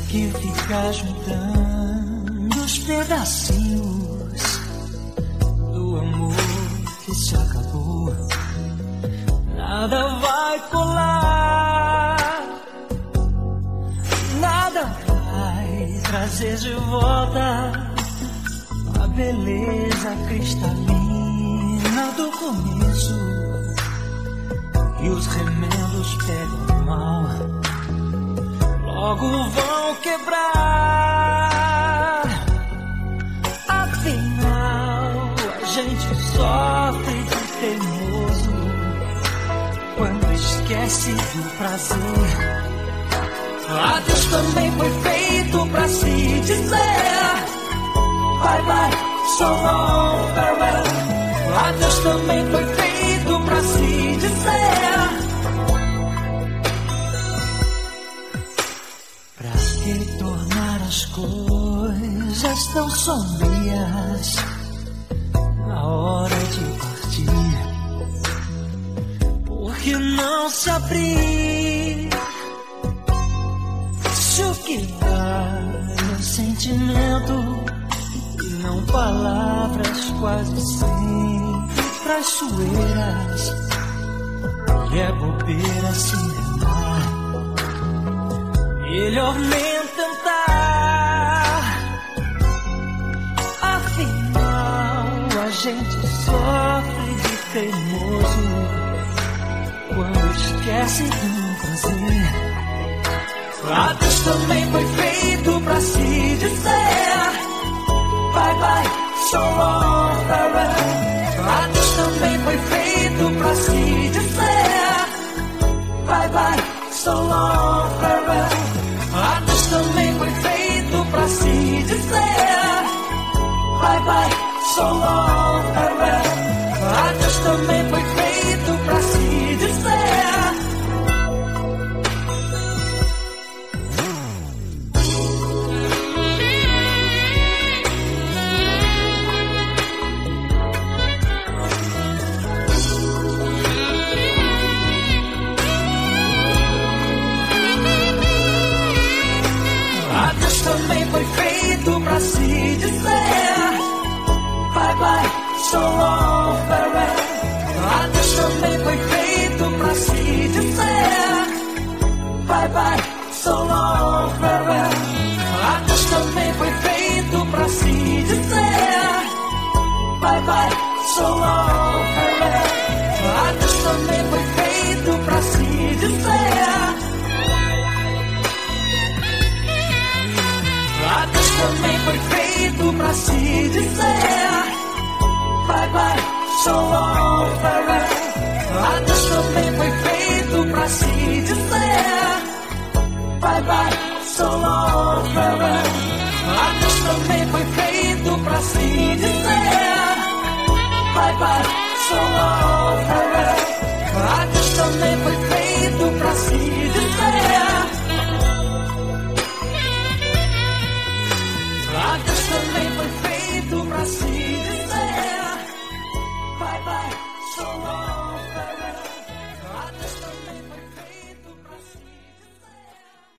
que fica juntando os pedacinhos do amor que se acabou. Nada vai colar, nada vai trazer de volta a beleza cristalina do começo. E os remendos pegam mal, logo vão quebrar. Afinal, a gente sofre de teimoso quando esquece do prazer. Adeus também foi feito pra se dizer bye bye, so long, farewell. Adeus também foi feito pra se dizer. Pra que tornar as coisas tão sombrias na hora de partir? Por que não se abrir? Se o que vale é o sentimento e não palavras quase sempre traiçoeiras. E é bobeira se enganar, melhor nem tentar. Afinal, a gente sofre de teimoso quando esquece do prazer. Adeus também foi feito pra se dizer bye bye, so long, farewell. Adeus também foi feito pra se dizer bye bye, so long, farewell. Adeus também foi feito pra se dizer bye bye, so long, farewell. Adeus também foi feito pra se dizer. Também foi feito pra se dizer bye bye, so long, farewell. Adeus também foi feito pra se dizer bye bye, so long, farewell. Adeus também foi feito pra se dizer bye bye, so long, farewell. Adeus também foi feito pra se dizer. Adeus também foi feito pra se dizer bye bye, so long, farewell. Adeus também foi feito pra se dizer bye bye, so long, farewell. Adeus também foi feito pra se dizer bye bye, so long, farewell. Adeus também foi feito pra se dizer. Adeus também foi feito pra si.